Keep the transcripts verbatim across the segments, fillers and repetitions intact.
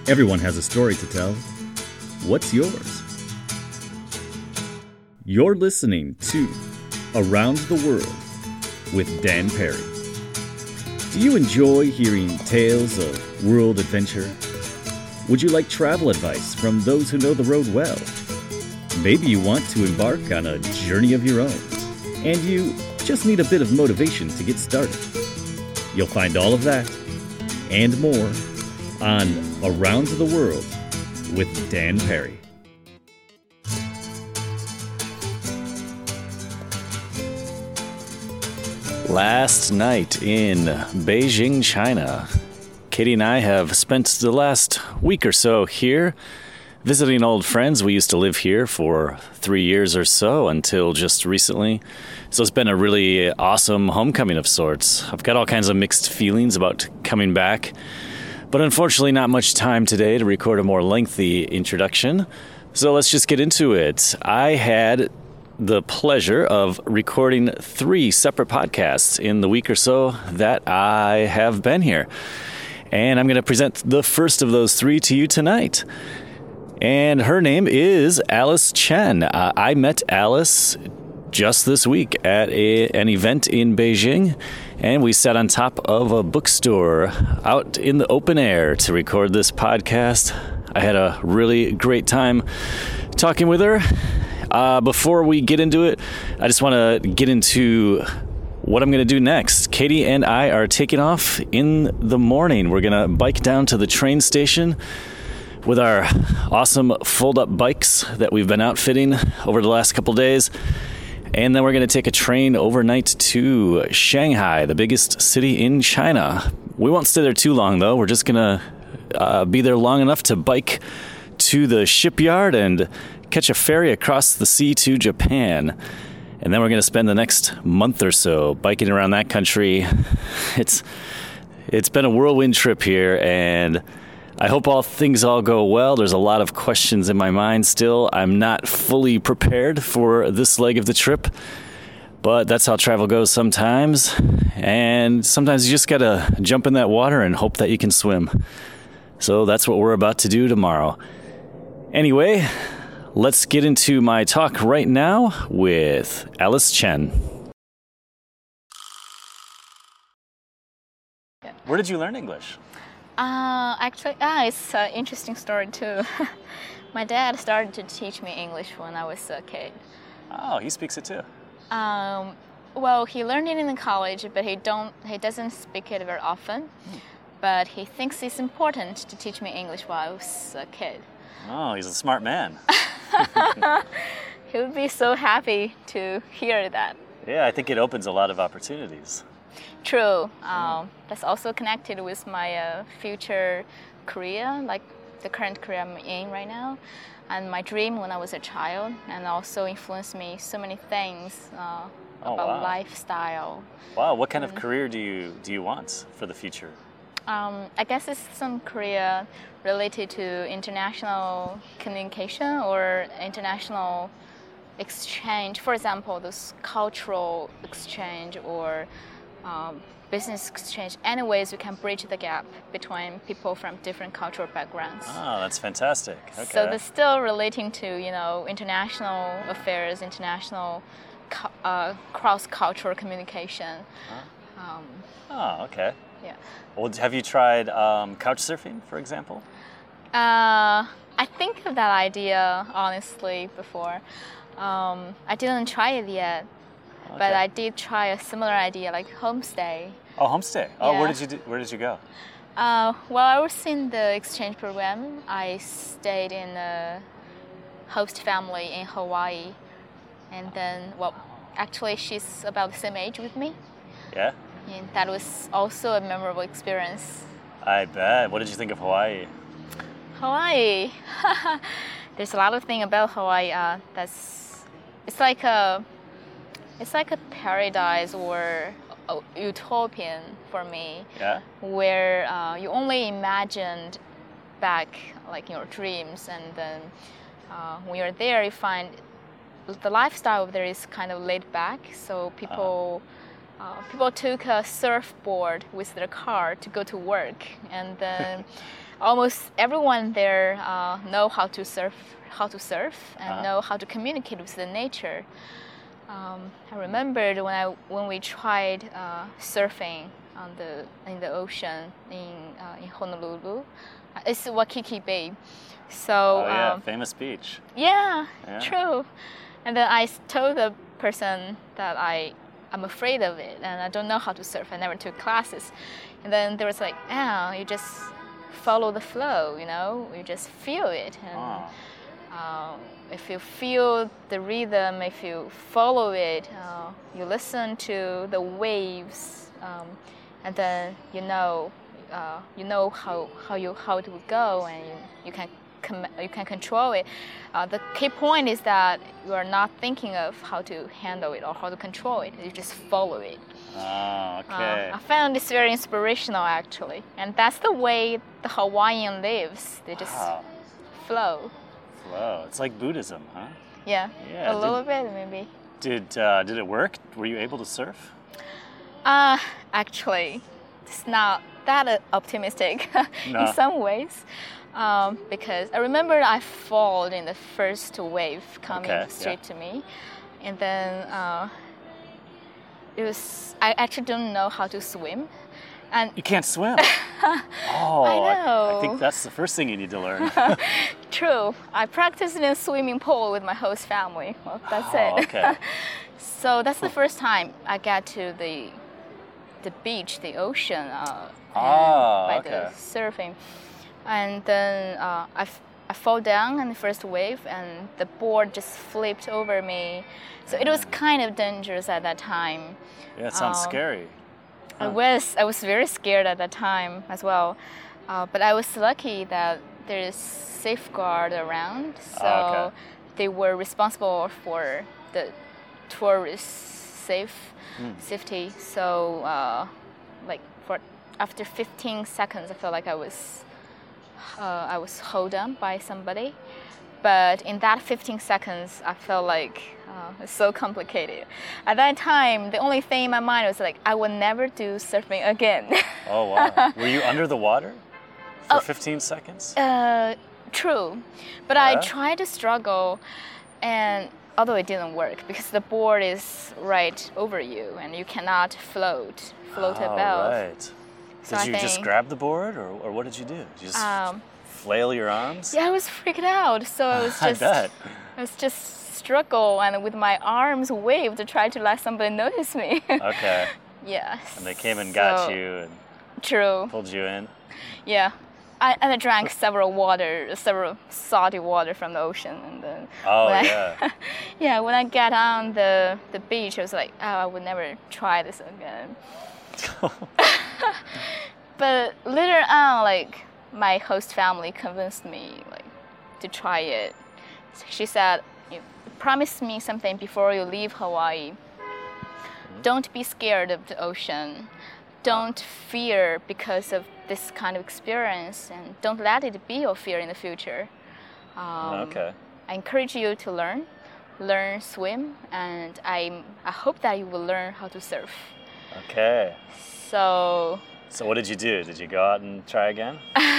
Everyone has a story to tell. What's yours? You're listening to Around the World with Dan Perry. Do you enjoy hearing tales of world adventure? Would you like travel advice from those who know the road well? Maybe you want to embark on a journey of your own, and you just need a bit of motivation to get started. You'll find all of that and more on Around the World with Dan Perry. Last night in Beijing, China, Katie and I have spent the last week or so here visiting old friends. We used to live here for three years or so until just recently. So it's been a really awesome homecoming of sorts. I've got all kinds of mixed feelings about coming back, but unfortunately not much time today to record a more lengthy introduction. So let's just get into it. I had the pleasure of recording three separate podcasts in the week or so that I have been here. And I'm going to present the first of those three to you tonight. And her name is Alice Chen. Uh, I met Alice just this week at a, an event in Beijing, and we sat on top of a bookstore out in the open air to record this podcast. I had a really great time talking with her. Uh, before we get into it, I just want to get into what I'm going to do next. Katie and I are taking off in the morning. We're going to bike down to the train station with our awesome fold-up bikes that we've been outfitting over the last couple days. And then we're going to take a train overnight to Shanghai, the biggest city in China. We won't stay there too long, though. We're just going to uh, be there long enough to bike to the shipyard and catch a ferry across the sea to Japan. And then we're going to spend the next month or so biking around that country. It's it's been a whirlwind trip here, and I hope all things all go well. There's a lot of questions in my mind still. I'm not fully prepared for this leg of the trip, but that's how travel goes sometimes. And sometimes you just got to jump in that water and hope that you can swim. So that's what we're about to do tomorrow. Anyway, let's get into my talk right now with Alice Chen. Where did you learn English? Uh, actually, ah, it's an interesting story too. My dad started to teach me English when I was a kid. Oh, he speaks it too. Um, well, he learned it in the college, but he don't. He doesn't speak it very often. Hmm. But he thinks it's important to teach me English while I was a kid. Oh, he's a smart man. He would be so happy to hear that. Yeah, I think it opens a lot of opportunities. True. Um, that's also connected with my uh, future career, like the current career I'm in right now, and my dream when I was a child, and also influenced me so many things uh, oh, about wow. lifestyle. Wow, what kind of and, career do you do you want for the future? Um, I guess it's some career related to international communication or international exchange. For example, this cultural exchange or um, business exchange. Any ways we can bridge the gap between people from different cultural backgrounds. Oh, that's fantastic. Okay. So they're still relating to, you know, international affairs, international uh, cross-cultural communication. Huh? Um, oh, okay. Yeah. Well, have you tried um, couch surfing, for example? Uh, I think of that idea, honestly, before. Um, I didn't try it yet, okay. But I did try a similar idea, like homestay. Oh, homestay. Oh, yeah. where did you do, where did you go? Uh, well, I was in the exchange program. I stayed in a host family in Hawaii, and then, well, actually, she's about the same age with me. Yeah. And that was also a memorable experience. I bet. What did you think of Hawaii? Hawaii. There's a lot of things about Hawaii. Uh, that's it's like a it's like a paradise or a utopian for me. Yeah. Where uh, you only imagined back like your dreams, and then uh, when you're there, you find the lifestyle there is kind of laid back. So people. Uh-huh. Uh, people took a surfboard with their car to go to work, and then almost everyone there uh, know how to surf, how to surf, and Uh-huh. know how to communicate with the nature. Um, I remembered when I when we tried uh, surfing on the in the ocean in uh, in Honolulu. Uh, It's Waikiki Bay. So Oh yeah, um, famous beach. yeah, Yeah. true. And then I s- told the person that I I'm afraid of it and I don't know how to surf. I never took classes. And then there was like, oh, you just follow the flow, you know, you just feel it. And Oh. uh, if you feel the rhythm, if you follow it, uh, you listen to the waves, um, and then you know, uh, you know how, how you how it will go, and you, you can com- you can control it. Uh, the key point is that you are not thinking of how to handle it or how to control it. You just follow it. Oh, okay. Uh, I found this very inspirational, actually, and that's the way the Hawaiian lives. They just Wow. flow. Flow. It's like Buddhism, huh? Yeah, Yeah, a did- little bit maybe. Did uh, did it work? Were you able to surf? Uh, actually, it's not that uh, optimistic No. in some ways, um, because I remember I fall in the first wave coming Okay, straight yeah. to me, and then uh, it was I actually don't know how to swim, and You can't swim. Oh, I I, know. think that's the first thing you need to learn. true, I practiced in a swimming pool with my host family. Well, that's Oh, it. okay. So that's the first time I got to the the beach, the ocean, uh, and Ah, by okay. the surfing, and then uh, I, f- I fall down in the first wave, and the board just flipped over me. So it was kind of dangerous at that time. Yeah, it sounds Um, scary. I was I was very scared at that time as well, uh, but I was lucky that there is safeguard around, so Ah, okay. they were responsible for the tourists' safe Hmm. safety. So uh, like for after fifteen seconds, I felt like I was uh, I was held on by somebody. But in that fifteen seconds, I felt like uh, it's so complicated. At that time, the only thing in my mind was like, I will never do surfing again. Oh wow. Were you under the water for Oh. fifteen seconds? uh, true, but I Yeah? tried to struggle, and although it didn't work because the board is right over you and you cannot float, float Oh, above. right. So Did I you just think- grab the board, or, or what did you do? Did you just Um, flail your arms? Yeah, I was freaked out. So I was I just, bet. I was just struggle and with my arms waved to try to let somebody notice me. Okay. Yeah. And they came and got so- you and True. pulled you in. Yeah. I, and I drank several water, several salty water from the ocean, and then Oh when I- yeah. yeah, when I got on the the beach, I was like, oh, I would never try this again. But later on, like my host family convinced me like to try it. She said, you promise me something before you leave Hawaii. Don't be scared of the ocean. Don't fear because of this kind of experience, and don't let it be your fear in the future. Um, Okay. I encourage you to learn, learn swim, and I I hope that you will learn how to surf. Okay. So So what did you do? Did you go out and try again?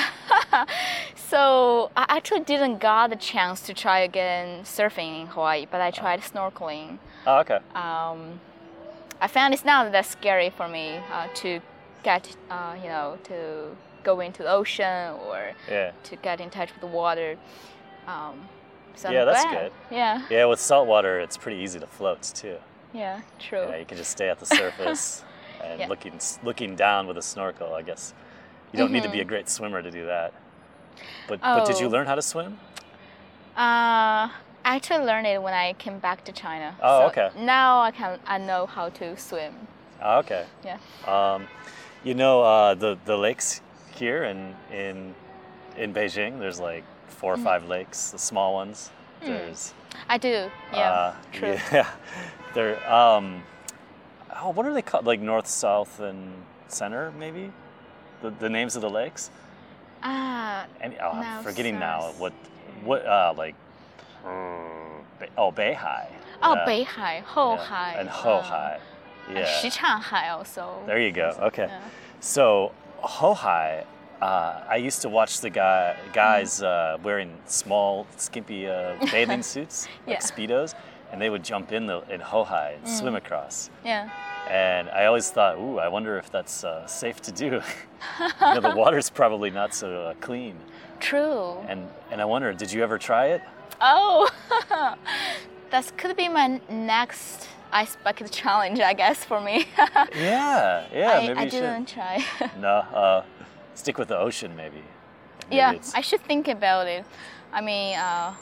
so I actually didn't got the chance to try again surfing in Hawaii, but I tried snorkeling. Oh, okay. Um, I found it's not that scary for me uh, to get, uh, you know, to go into the ocean or Yeah. to get in touch with the water. Um, so Yeah, I'm that's glad. good. Yeah, Yeah, with salt water, it's pretty easy to float too. yeah, true. Yeah, you can just stay at the surface and Yeah. looking looking down with a snorkel. I guess you don't need to be Mm-hmm. a great swimmer to do that. But but did you Oh. learn how to swim? Uh, I actually learned it when I came back to China. Oh, so okay. Now I can I know how to swim. Oh, okay. Yeah. Um, you know uh, the the lakes here in in in Beijing. There's like four or Mm-hmm. five lakes, the small ones. Hmm. There's I do. Yeah. uh, true. Yeah. They're um, oh, what are they called? Like north, south, and center, maybe. The the names of the lakes. Ah, And oh, I'm Now forgetting now south. what what uh like. Be- Oh, Beihai. oh, Yeah. Beihai, Yeah. Hohai, And uh, Hohai. and Yeah. Xichang Hai also. There you go. Okay. Yeah. So Hohai Uh, I used to watch the guy guys uh, wearing small, skimpy uh, bathing suits, like Yeah. Speedos, and they would jump in the in Hohai and swim across. Yeah. And I always thought, ooh, I wonder if that's uh, safe to do. You know, the water's probably not so uh, clean. True. And and I wonder, did you ever try it? Oh, that could be my next ice bucket challenge, I guess, for me. Yeah, yeah, I, maybe I you didn't should. try. No, uh, stick with the ocean, maybe. Maybe Yeah, it's- I should think about it. I mean, uh,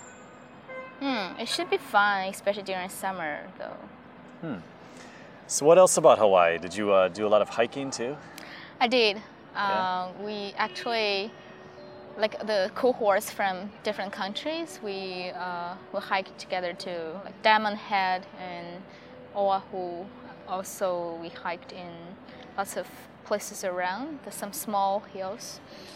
hmm, it should be fun, especially during summer, though. So what else about Hawaii? Did you uh, do a lot of hiking too? I did. Yeah. Uh, we actually, like the cohorts from different countries, we uh, will hike together to like Diamond Head and Oahu. Also, we hiked in lots of places around. There's some small hills,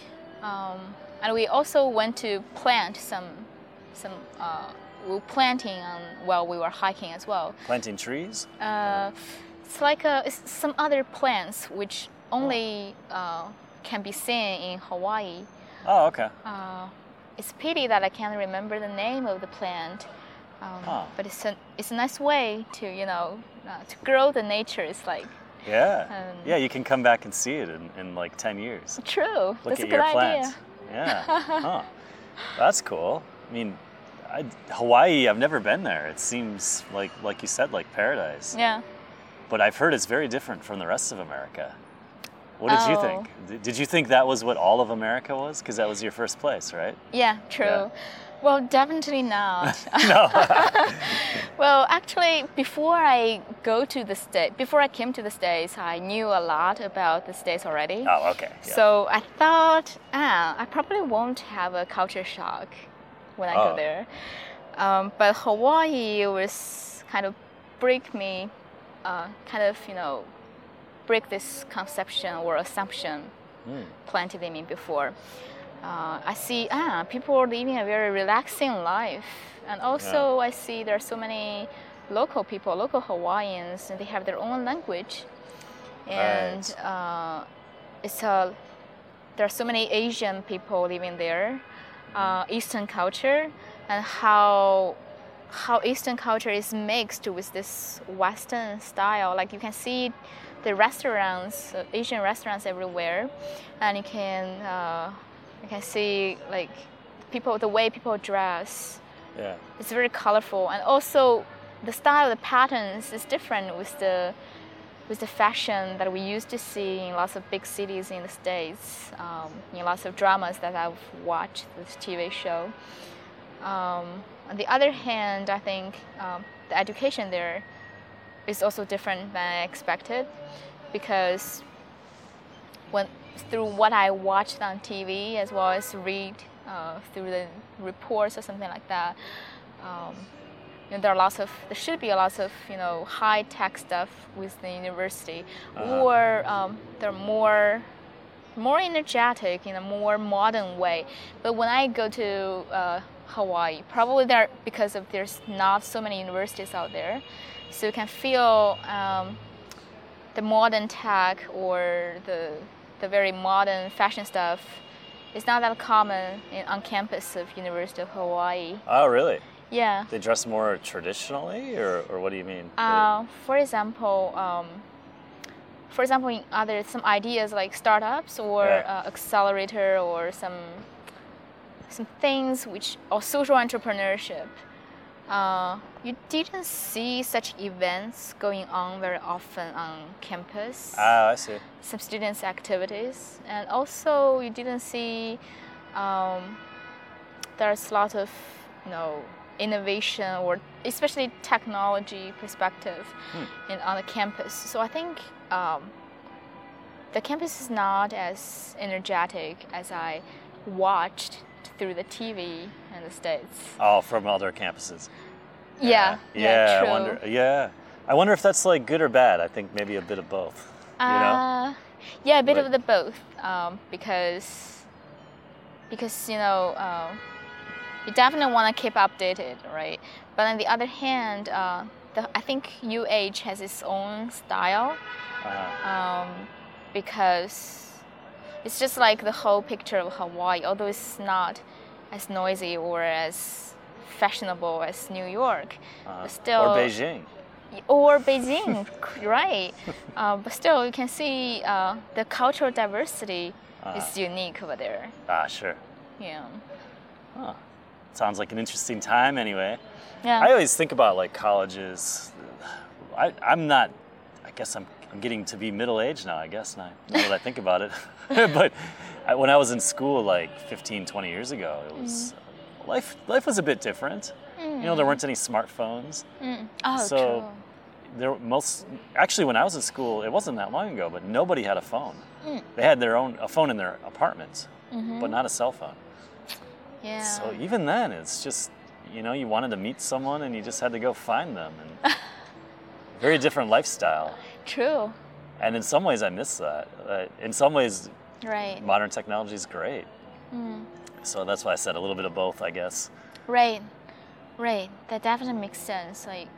um, and we also went to plant some, some. Uh, we were planting on, while we were hiking as well. Planting trees? Uh, it's like a, it's some other plants which only uh, can be seen in Hawaii. Oh, okay. Uh, it's a pity that I can't remember the name of the plant, um, Huh. but it's a it's a nice way to you know uh, to grow the nature. It's like Yeah. Um, yeah, you can come back and see it in, in like ten years. true. Look That's at a your good plants. idea. Yeah. Huh. That's cool. I mean, I, Hawaii, I've never been there. It seems like, like you said, like paradise. Yeah. But I've heard it's very different from the rest of America. What did you Oh. think? D- Did you think that was what all of America was? Because that was your first place, right? Yeah. True. Yeah. Well, definitely not. No. Well, actually, before I go to the state, before I came to the States, I knew a lot about the States already. Oh, okay. Yeah. So I thought, ah, I probably won't have a culture shock when I Oh. go there. Um, but Hawaii was kind of break me, uh, kind of, you know, break this conception or assumption Mm. planted in me before. Uh, I see, ah, people are living a very relaxing life. And also I see there are so many local people, local Hawaiians, and they have their own language. And Right. uh, it's a, there are so many Asian people living there, uh, Eastern culture, and how how Eastern culture is mixed with this Western style. Like you can see the restaurants, uh, Asian restaurants everywhere, and you can uh, you can see like people, the way people dress. Yeah. It's very colorful, and also the style, the patterns is different with the with the fashion that we used to see in lots of big cities in the States, um, in lots of dramas that I've watched, this T V show. Um, on the other hand, I think um, the education there is also different than I expected, because when through what I watched on T V as well as read uh, through the reports or something like that, um, you know, there are lots of there should be a lot of you know high tech stuff with the university, Uh-huh. or um, they're more more energetic in a more modern way. But when I go to uh, Hawaii, probably there because of there's not so many universities out there, so you can feel um, the modern tech or the the very modern fashion stuff is not that common in, on campus of University of Hawaii. Oh, really? Yeah. They dress more traditionally, or, or what do you mean? Uh, for example, um, for example, in other some ideas like startups or Yeah. uh, accelerator or some some things which or social entrepreneurship. Uh, you didn't see such events going on very often on campus. Ah, I see. Some students' activities, and also you didn't see um, there's a lot of you know innovation or especially technology perspective Hmm. in on the campus. So I think um, the campus is not as energetic as I watched through the T V in the States. Oh, from other campuses. Yeah, Yeah, yeah, true. I wonder. Yeah, I wonder if that's like good or bad. I think maybe a bit of both. You know? Uh, yeah, a bit But- of the both, um, because because you know uh, you definitely want to keep updated, right? But on the other hand, uh, the, I think U H has its own style, Uh-huh. um, because it's just like the whole picture of Hawaii, although it's not as noisy or as fashionable as New York, Uh, but still, or Beijing. or Beijing, right? Uh, but still, you can see uh, the cultural diversity Uh-huh. is unique over there. Ah, sure. Yeah, Huh. Sounds like an interesting time anyway. yeah, I always think about like colleges. I, I'm not, I guess I'm, I'm getting to be middle-aged now, I guess, now, now that I think about it. But I, when I was in school like fifteen, twenty years ago, it was, Mm. life life was a bit different. You know, there weren't any smartphones. Mm. Oh, So true. there were most, actually when I was in school, it wasn't that long ago, but nobody had a phone. Mm. They had their own, a phone in their apartment, Mm-hmm. but not a cell phone. Yeah. So even then, it's just, you know, you wanted to meet someone and you just had to go find them. And very different lifestyle. True. And in some ways, I miss that. Uh, in some ways, Right. modern technology is great. Mm. So that's why I said a little bit of both, I guess. Right. Right. That definitely makes sense. Like,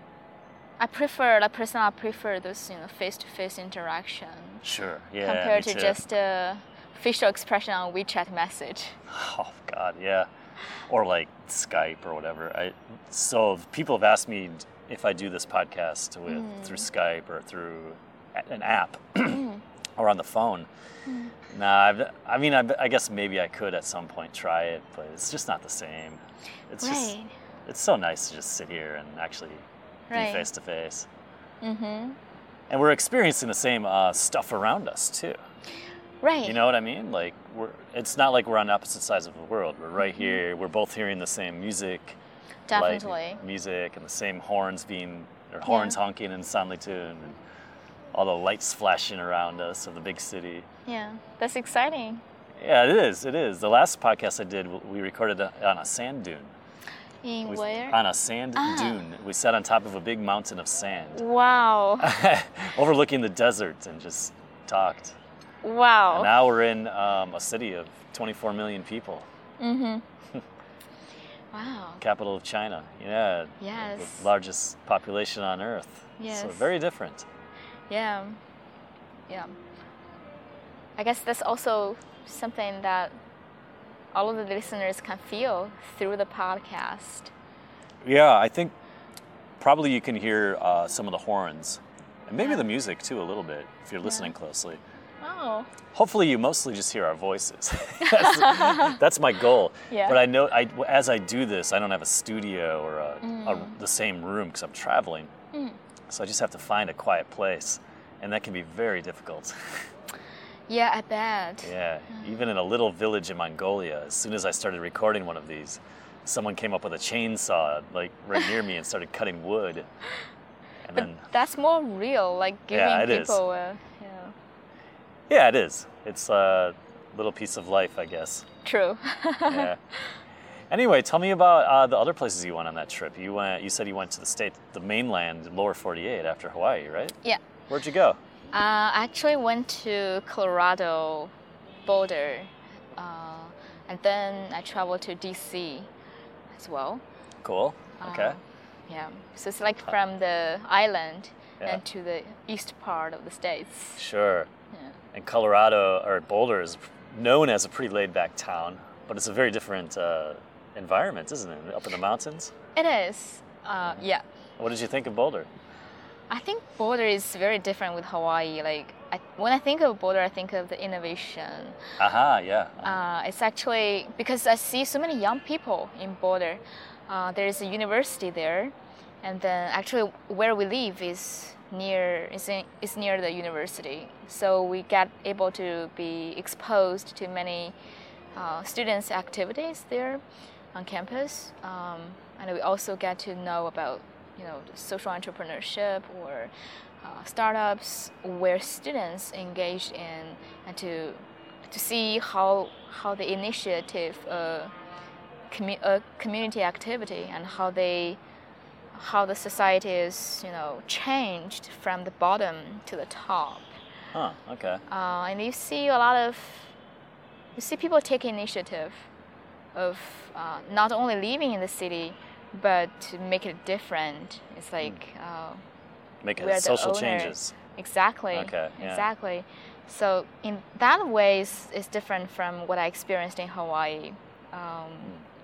I prefer, like personally, I prefer those, you know, face-to-face interaction Sure. Yeah. compared me to too. just a facial expression on WeChat message. Oh God, yeah. Or like Skype or whatever. I so people have asked me if I do this podcast with Mm. through Skype or through a- an app or on the phone. Nah, I've, I mean, I, I guess maybe I could at some point try it, but it's just not the same. It's just, Right. it's so nice to just sit here and actually Right. be face to face. Mm-hmm. And we're experiencing the same uh, stuff around us too. Right. You know what I mean? Like we're, it's not like we're on opposite sides of the world. We're right Mm-hmm. here. We're both hearing the same music, Definitely. light music, and the same horns being, or horns Yeah. honking in Sanlitun, and all the lights flashing around us of the big city. Yeah. That's exciting. Yeah, it is. It is. The last podcast I did, we recorded on a sand dune. In We- where? On a sand Ah. dune. We sat on top of a big mountain of sand, Wow. overlooking the desert, and just talked. Wow. And now we're in um, a city of twenty-four million people, Mm-hmm. Wow. capital of China. Yeah, Yes. the largest population on Earth. Yes. So very different. Yeah. Yeah. I guess that's also something that all of the listeners can feel through the podcast. Yeah, I think probably you can hear uh, some of the horns, and maybe Yeah. the music too a little bit if you're listening closely. Oh. Hopefully, you mostly just hear our voices. that's, that's my goal. Yeah. But I know, I, as I do this, I don't have a studio or a, a, Mm. the same room because I'm traveling. So I just have to find a quiet place, and that can be very difficult. Yeah, I bet. Yeah, even in a little village in Mongolia, as soon as I started recording one of these, someone came up with a chainsaw like right near me and started cutting wood. And But then, that's more real, like giving Yeah, it is. people a, yeah. yeah, it is. It's a little piece of life, I guess. True. Yeah. Anyway, tell me about uh, the other places you went on that trip. You went. You said you went to the state, the mainland, lower forty-eight after Hawaii, right? Yeah. Where'd you go? Uh, I actually went to Colorado, Boulder, uh, and then I traveled to D C as well. Cool. Okay. Uh, yeah. So it's like from the island Yeah. and to the east part of the states. Sure. Yeah. And Colorado, or Boulder, is known as a pretty laid-back town, but it's a very different uh, environment, isn't it? Up in the mountains. It is. Uh, yeah. What did you think of Boulder? I think Boulder is very different with Hawaii. Like I, when I think of Boulder, I think of the innovation. Aha, yeah. Uh, it's actually because I see so many young people in Boulder. Uh, there is a university there, and then actually where we live is near is, in, is near the university. So we get able to be exposed to many uh, students' activities there on campus, um, and we also get to know about you know social entrepreneurship or uh, startups where students engaged in, and to to see how how the initiative uh, commu- uh, community activity and how they how the society is you know changed from the bottom to the top. Huh, okay. Uh, and you see a lot of you see people take initiative of uh, not only living in the city but to make it different. It's like uh, Make we are it the social owner. changes. exactly. Okay, yeah. Exactly. So in that way, it's, it's different from what I experienced in Hawaii. Um,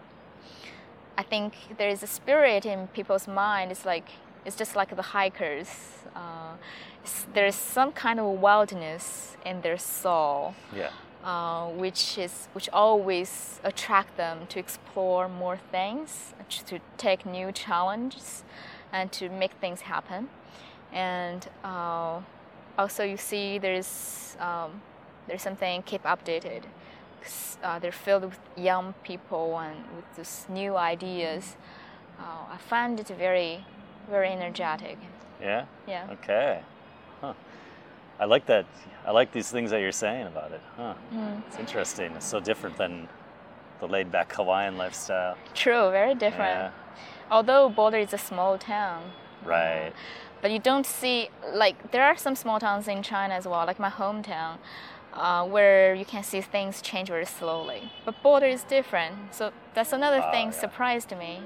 I think there is a spirit in people's mind. It's like it's just like the hikers. Uh, there's some kind of wildness in their soul, Yeah. uh, which is which always attract them to explore more things, to take new challenges, and to make things happen. And uh, also, you see, there's um, there's something keep updated. Uh, they're filled with young people and with these new ideas. Uh, I find it very, very energetic. Yeah? Yeah. Okay. Huh. I like that. I like these things that you're saying about it. Huh. Mm. It's interesting. It's so different than the laid-back Hawaiian lifestyle. True, very different. Yeah. Although Boulder is a small town. Right. Uh, but you don't see, like, there are some small towns in China as well, like my hometown. Uh, where you can see things change very slowly. But Boulder is different, so that's another Oh, thing yeah. surprised me.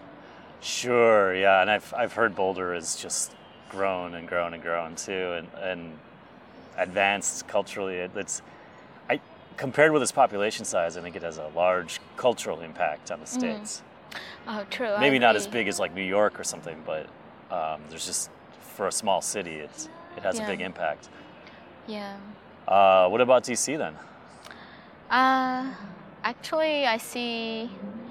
Sure, yeah, and I've I've heard Boulder has just grown and grown and grown too, and, and advanced culturally. It, it's I compared with its population size, I think it has a large cultural impact on the states. Oh, true. Maybe I not as agree. big as like New York or something, but um, there's just for a small city, it's it has Yeah. a big impact. Yeah. Uh, what about D C then? Uh, actually, I see.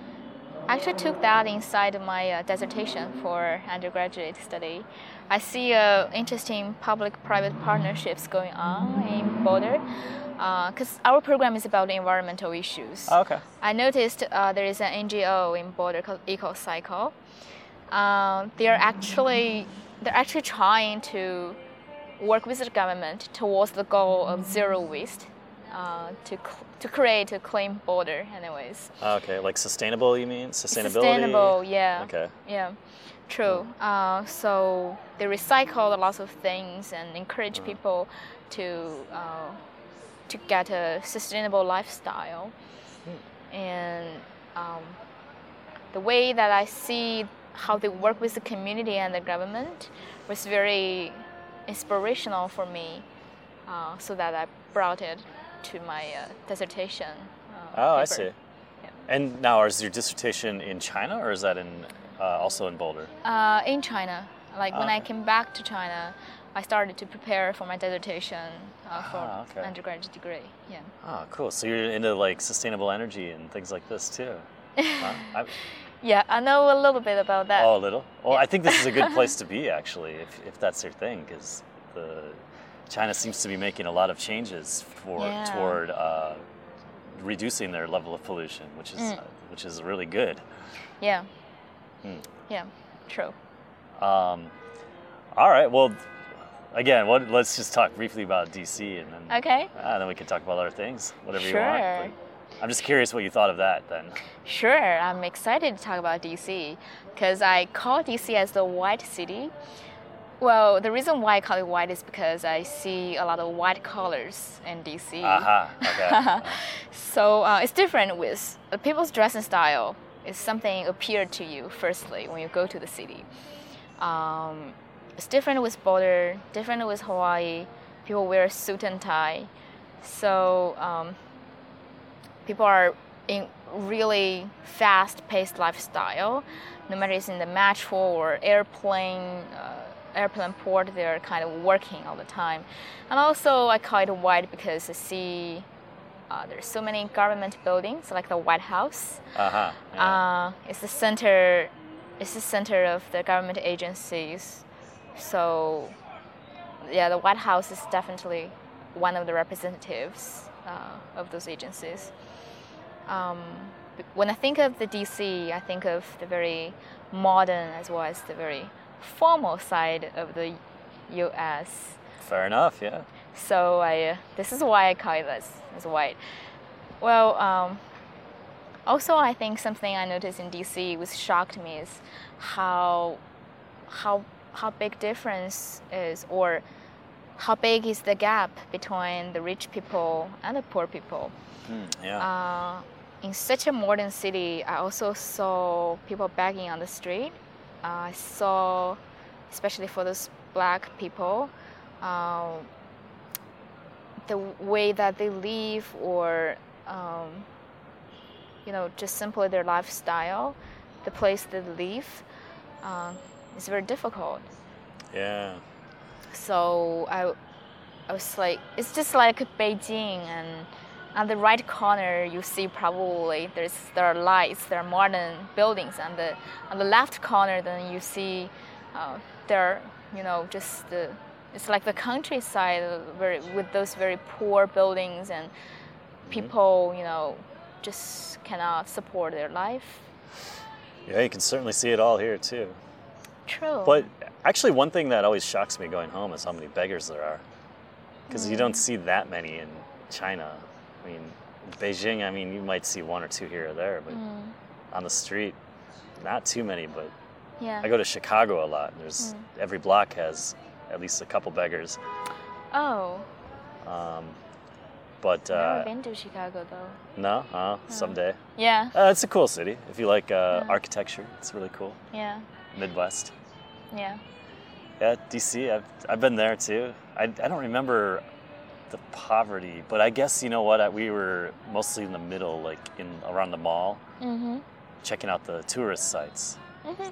I actually took that inside of my uh, dissertation for undergraduate study. I see uh, interesting public-private partnerships going on in Boulder, because uh, our program is about environmental issues. Oh, okay. I noticed uh, there is an N G O in Boulder called EcoCycle. Uh, they are actually they're actually trying to work with the government towards the goal of zero waste, uh, to cl- to create a clean Boulder, anyways. Okay, like sustainable, you mean? Sustainability? Sustainable, yeah. Okay. Yeah, true. Uh, so they recycle lots of things and encourage Mm. people to uh, to get a sustainable lifestyle. Mm. And um, the way that I see how they work with the community and the government was very inspirational for me, uh, so that I brought it to my uh, dissertation. Uh, Oh, I paper. see. Yeah. And now, is your dissertation in China, or is that in uh, also in Boulder? Uh, in China, like when I Okay. came back to China, I started to prepare for my dissertation uh, for Ah, okay. undergraduate degree. Yeah. Oh, cool. So you're into like sustainable energy and things like this too. Huh? I, Yeah, I know a little bit about that. oh, a little. Well, I think this is a good place to be actually, if, if that's your thing, because the China seems to be making a lot of changes for Yeah. toward uh, reducing their level of pollution, which is Mm. uh, which is really good. Yeah. Hmm. Yeah. True. Um, all right. Well, again, what, let's just talk briefly about D C, and then Okay. uh, then we can talk about other things, whatever you Sure. want. But I'm just curious what you thought of that then. Sure, I'm excited to talk about D C because I call D C as the white city. Well, the reason why I call it white is because I see a lot of white colors in D C. Aha. Okay. So uh, it's different with uh, people's dressing style. Is something appeared to you firstly when you go to the city. Um, it's different with Boulder, different with Hawaii. People wear suit and tie. So um, people are in really fast-paced lifestyle. No matter it's in the metro or airplane, uh, airplane port, they're kind of working all the time. And also, I call it white because I see uh, there's so many government buildings, like the White House. Uh-huh. Yeah. Uh, it's the center. It's the center of the government agencies. So, yeah, the White House is definitely one of the representatives uh, of those agencies. Um, when I think of the D C, I think of the very modern as well as the very formal side of the U S. Fair enough. Yeah. So I, uh, this is why I call it as, as white. Well, um, also I think something I noticed in D C which shocked me is how, how, how big difference is, or how big is the gap between the rich people and the poor people. Mm, yeah. Uh, in such a modern city, I also saw people begging on the street. Uh, I saw, especially for those black people, uh, the way that they live, or um, you know, just simply their lifestyle, the place they live, uh, is very difficult. Yeah. So I, I was like, it's just like Beijing, and on the right corner you see probably there's there are lights, there are modern buildings, and the on the left corner then you see uh, there are, you know, just the it's like the countryside, very, with those very poor buildings, and people, you know, just cannot support their life. Yeah, you can certainly see it all here too. True. But actually, one thing that always shocks me going home is how many beggars there are, because mm. you don't see that many in China. I mean, in Beijing, I mean, you might see one or two here or there, but mm. on the street, not too many. But yeah. I go to Chicago a lot. There's mm. every block has at least a couple beggars. Oh. Um, but uh, I've never been to Chicago though. No, oh, someday. Yeah. Uh, it's a cool city if you like uh, yeah. architecture. It's really cool. Yeah. Midwest. Yeah. Yeah, D C. I've I've been there too. I I don't remember the poverty, but I guess you know what? I, we were mostly in the middle, like in around the mall, mm-hmm. checking out the tourist sites. Mm-hmm.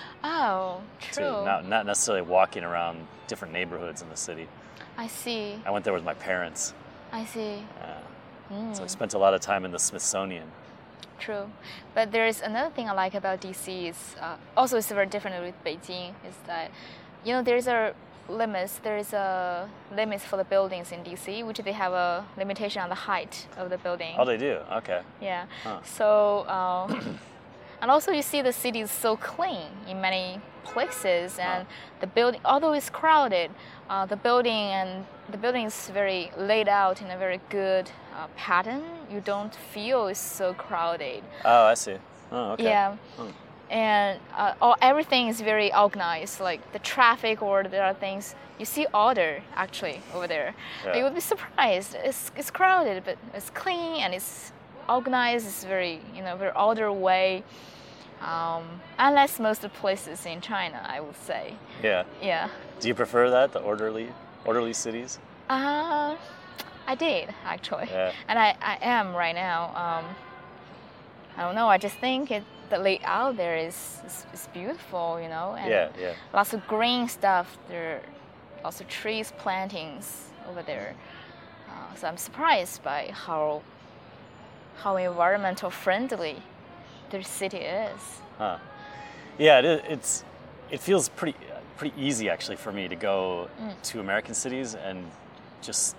Oh, true. Too. Not not necessarily walking around different neighborhoods in the city. I see. I went there with my parents. I see. Uh, mm. So I spent a lot of time in the Smithsonian. True, but there is another thing I like about D C is uh, also it's very different with Beijing. Is that, you know, there's a limits. There is a limits for the buildings in D C, which they have a limitation on the height of the building. Oh, they do. Okay. Yeah. Huh. So, uh, and also you see the city is so clean in many places, and huh. the building, although it's crowded, uh, the building and the building is very laid out in a very good uh, pattern. You don't feel it's so crowded. Oh, I see. Oh, okay. Yeah. Hmm. And uh, all, everything is very organized, like the traffic or the other things. You see order actually over there. Yeah. You would be surprised. It's it's crowded, but it's clean and it's organized. It's very, you know, very ordered way. Um, unless most of the places in China, I would say. Yeah. Yeah. Do you prefer that, the orderly, orderly cities? Uh, I did actually, yeah. and I, I am right now. Um, I don't know. I just think it. The layout there is, is is beautiful, you know, and yeah, yeah. lots of green stuff. There are lots of trees, plantings over there. Uh, so I'm surprised by how how environmental friendly the city is. Huh. Yeah, it is, it's it feels pretty pretty easy actually for me to go mm. to American cities and just.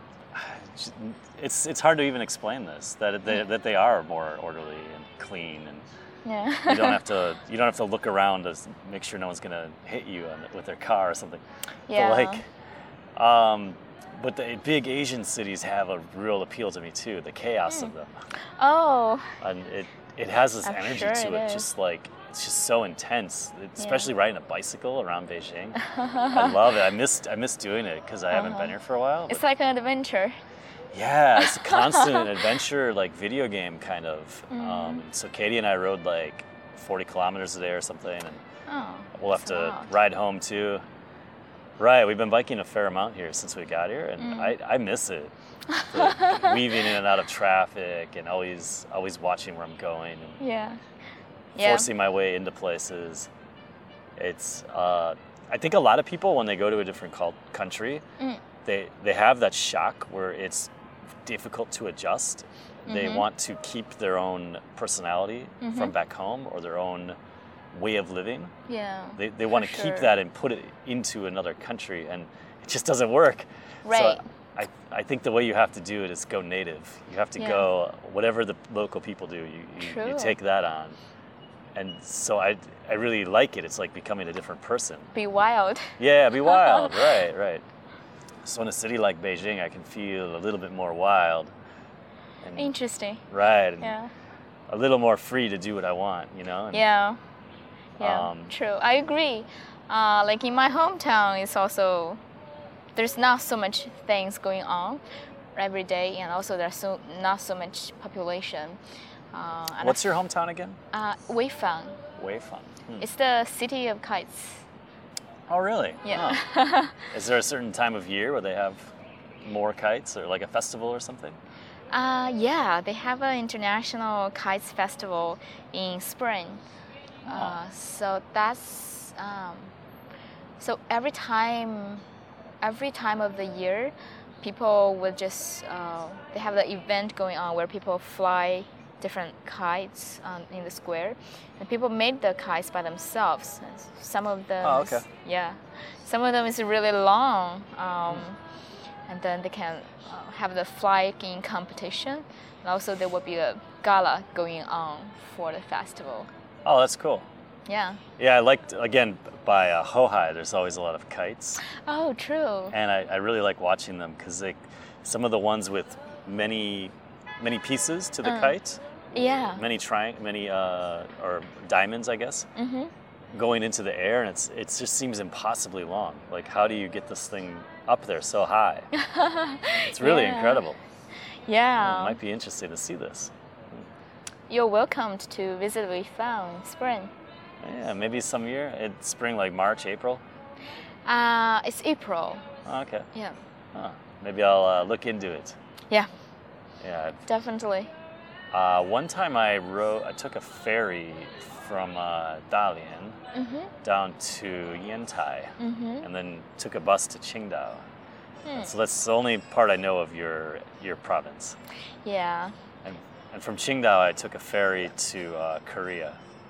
It's it's hard to even explain this that they, mm. that they are more orderly and clean and. Yeah. you don't have to. You don't have to look around to make sure no one's gonna hit you on, with their car or something. Yeah. But like, um, but the big Asian cities have a real appeal to me too. The chaos mm. of them. Oh. And it it has this I'm energy sure to it. it Just like it's just so intense. Especially yeah. riding a bicycle around Beijing. I love it. I missed I miss doing it because I uh-huh. haven't been here for a while. It's like an adventure. Yeah, it's a constant adventure, like video game kind of. Mm. Um, so Katie and I rode like forty kilometers a day or something, and oh, we'll have to wild. ride home too. Right, we've been biking a fair amount here since we got here, and mm. I, I miss it. The weaving in and out of traffic, and always always watching where I'm going, and yeah, forcing yeah. my way into places. It's uh, I think a lot of people when they go to a different cult- country, mm. they they have that shock where it's difficult to adjust. Mm-hmm. They want to keep their own personality mm-hmm. from back home or their own way of living. Yeah. They they want to sure. keep that and put it into another country, and it just doesn't work. Right. So I I think the way you have to do it is go native. You have to yeah. go whatever the local people do. You you, you take that on. And so I I really like it. It's like becoming a different person. Be wild. Yeah, be wild. right, right. So in a city like Beijing, I can feel a little bit more wild. And, Interesting. Right. And yeah. a little more free to do what I want, you know? And, yeah. Yeah. Um, True. I agree. Uh, like in my hometown, it's also there's not so much things going on every day, and also there's so not so much population. Uh, and What's your hometown again? Uh, Weifang. Weifang. Hmm. It's the city of kites. Oh, really? Yeah. Huh. Is there a certain time of year where they have more kites, or like a festival or something? Uh, yeah, they have an international kites festival in spring. Uh, so that's um, so every time, every time of the year, people would just uh, they have the event going on where people fly different kites um, in the square, and people made the kites by themselves. Some of them, Oh, okay. is, yeah, some of them is really long. Um, And then they can uh, have the flying competition. And also there will be a gala going on for the festival. Oh, that's cool. Yeah. Yeah, I liked, again, by uh, Hohai, there's always a lot of kites. Oh, true. And I, I really like watching them because they, some of the ones with many, many pieces to the Uh, kite, Yeah. many tri- many uh, or diamonds, I guess, Mm-hmm. going into the air, and it's it just seems impossibly long. Like, how do you get this thing up there so high? It's really Yeah. incredible. Yeah. It might be interesting to see this. You're welcomed to visit with Fun Spring. Yeah, maybe some year. It's spring, like March, April. Uh, it's April. Oh, okay. Yeah. Huh. Maybe I'll uh, look into it. Yeah, Yeah. definitely. Uh, one time I rode, I took a ferry from uh, Dalian Mm-hmm. down to Yantai, Mm-hmm. and then took a bus to Qingdao. Hmm. So that's the only part I know of your your province. Yeah. And, and from Qingdao, I took a ferry to uh, Korea.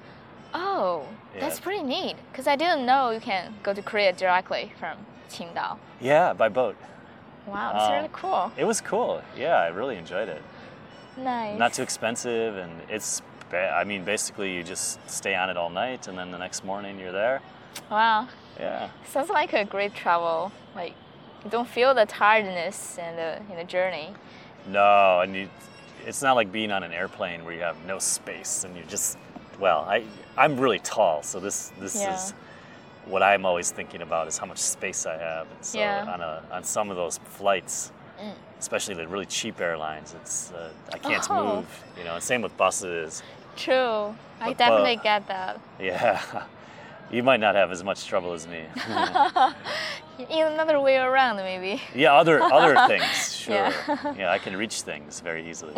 Oh, Yeah. that's pretty neat. Because I didn't know you can go to Korea directly from Qingdao. Yeah, by boat. Wow, that's Um, really cool. It was cool. Yeah, I really enjoyed it. Nice. Not too expensive, and it's, ba- I mean, basically you just stay on it all night, and then the next morning you're there. Wow. Yeah. Sounds like a great travel. Like, you don't feel the tiredness in the in the journey. No, and you, it's not like being on an airplane where you have no space and you just, well, I, I'm really tall, so this this Yeah. is what I'm always thinking about is how much space I have. And so Yeah. on a on some of those flights, Mm. especially the really cheap airlines, it's uh, I can't Oh. move. You know, and same with buses. True. I But, definitely uh, get that. Yeah, you might not have as much trouble as me. In another way around, maybe. Yeah, other other things, sure. Yeah. Yeah, I can reach things very easily.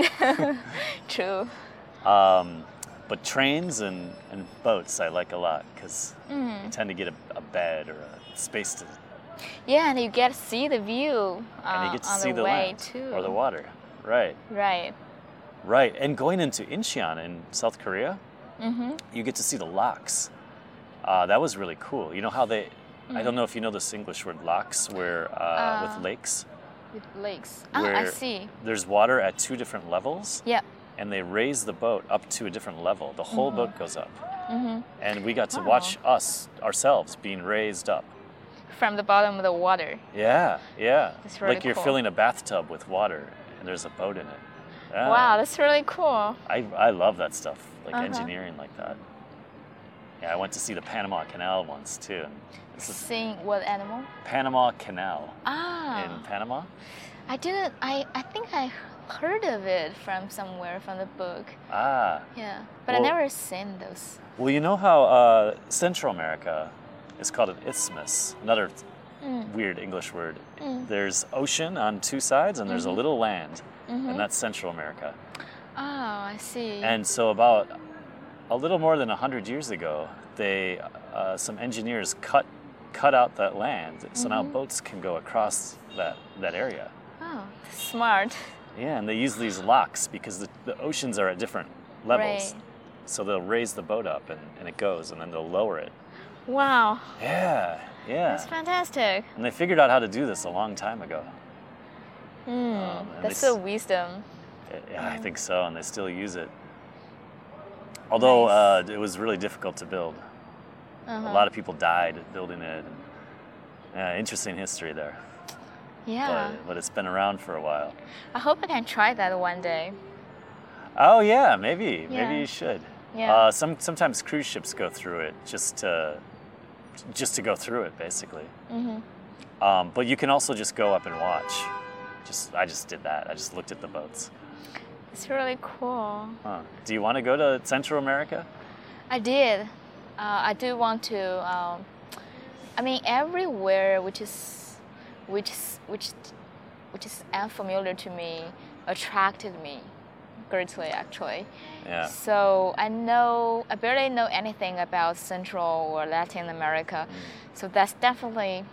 True. Um, but trains and, and boats I like a lot because Mm. you tend to get a, a bed or a space to, Yeah, and you get to see the view uh, and you get to on see the, the way land too. or the water. Right, Right. right. And going into Incheon in South Korea, Mm-hmm. you get to see the locks. Uh, that was really cool. You know how they, I don't know if you know this English word, locks, where uh, Uh, with lakes, With lakes. Ah, I Where- see. there's water at two different levels, Yeah. and they raise the boat up to a different level. The whole boat goes up. Mm-hmm. And we got to Wow. watch us, ourselves, being raised up. From the bottom of the water. Yeah, yeah. That's really like you're cool. filling a bathtub with water, and there's a boat in it. Yeah. Wow, that's really cool. I, I love that stuff, like Uh-huh. engineering like that. Yeah, I went to see the Panama Canal once too. And this is Seeing what animal? Panama Canal Ah. in Panama. I didn't. I, I think I heard of it from somewhere from the book. Ah, Yeah, but Well- I never seen those. well, you know how uh, Central America is called an isthmus, another Mm. weird English word. Mm. There's ocean on two sides, and there's a little land, Mhm. and that's Central America. Oh, I see. And so about a little more than one hundred years ago, they uh, some engineers cut cut out that land, so now Mhm. boats can go across that, that area. Oh, smart. Yeah, and they use these locks because the, the oceans are at different levels. Right. So they'll raise the boat up and, and it goes, and then they'll lower it. Wow, Yeah, yeah. that's fantastic. And they figured out how to do this a long time ago. Hmm, and that's they the s- wisdom. Yeah, I think so, and they still use it. Although Nice. uh, it was really difficult to build. Uh-huh. A lot of people died building it. Yeah, interesting history there. Yeah, But, but it's been around for a while. I hope I can try that one day. Oh yeah, maybe. Yeah. Maybe you should. Yeah. Uh, some sometimes cruise ships go through it just to just to go through it, basically. Mm-hmm. Um, but you can also just go up and watch. Just I just did that. I just looked at the boats. It's really cool. Huh. Do you want to go to Central America? I did. Uh, I do want to um, I mean, everywhere which is, which is, which, which is unfamiliar to me, attracted me greatly, actually. Yeah. So I know, I barely know anything about Central or Latin America. Mm. So that's definitely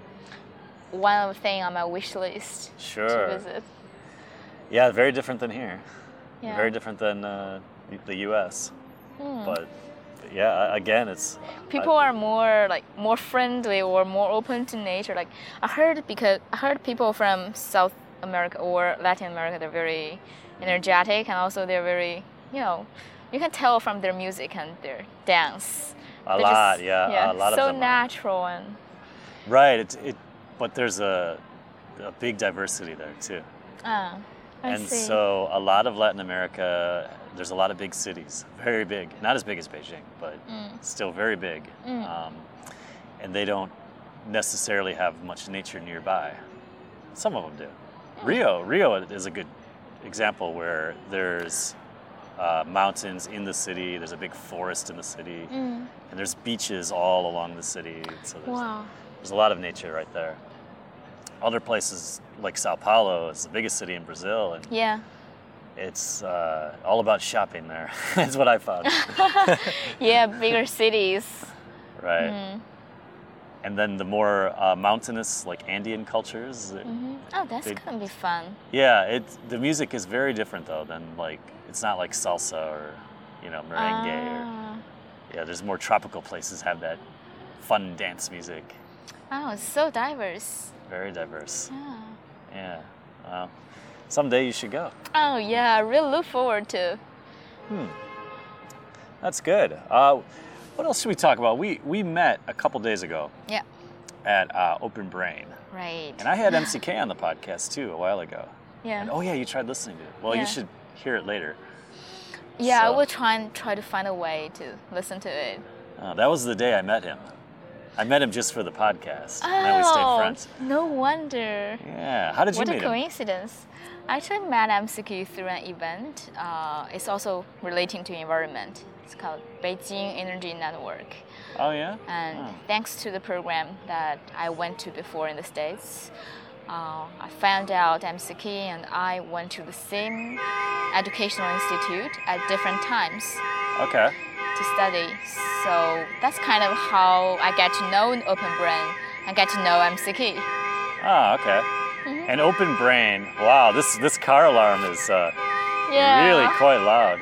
one of the things on my wish list sure. to visit. Yeah, very different than here. Yeah. Very different than uh, the U S. Mm. But yeah, again, it's people I, are more like more friendly or more open to nature. Like I heard because I heard people from South America or Latin America, they're very energetic and also they're very, you know, you can tell from their music and their dance. A they're lot, just, yeah, yeah, a lot so of them. So natural are. and. Right. It, it but there's a a big diversity there too. Ah. I and see. so a lot of Latin America, there's a lot of big cities, very big. Not as big as Beijing, but mm. still very big. Mm. Um, and they don't necessarily have much nature nearby. Some of them do. Mm. Rio, Rio is a good example where there's uh, mountains in the city, there's a big forest in the city, mm. and there's beaches all along the city. So there's, wow. there's a lot of nature right there. Other places like Sao Paulo is the biggest city in Brazil, and yeah, it's uh, all about shopping there. That's what I found. yeah, bigger cities. Right. Mm. And then the more uh, mountainous, like Andean cultures. Mm-hmm. Oh, that's they, gonna be fun. Yeah, it the music is very different though than like it's not like salsa or you know merengue ah. or yeah. There's more tropical places have that fun dance music. Oh, it's so diverse. Very diverse. Yeah. Yeah. Well, someday you should go. Oh yeah, I really look forward to. Hmm. That's good. Uh, what else should we talk about? We we met a couple days ago. Yeah. At uh, Open Brain. Right. And I had M C K on the podcast too a while ago. Yeah. And, oh yeah, you tried listening to it. Well, yeah. you should hear it later. Yeah, so, I will try and try to find a way to listen to it. Uh, that was the day I met him. I met him just for the podcast, Oh, and then we stayed friends. No wonder. Yeah. How did you what meet a him? coincidence. I actually met M C K through an event. Uh, it's also relating to environment. It's called Beijing Energy Network. Oh yeah. And oh. thanks to the program that I went to before in the States, uh, I found out M C K and I went to the same educational institute at different times. Okay. To study. So that's kind of how I get to know Open Brain and get to know M C K. Ah, okay. Mm-hmm. And Open Brain, wow, this this car alarm is uh, yeah. really quite loud.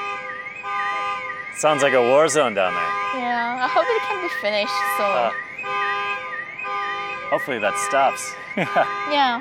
Sounds like a war zone down there. Yeah, I hope it can be finished soon. Uh, hopefully that stops. yeah.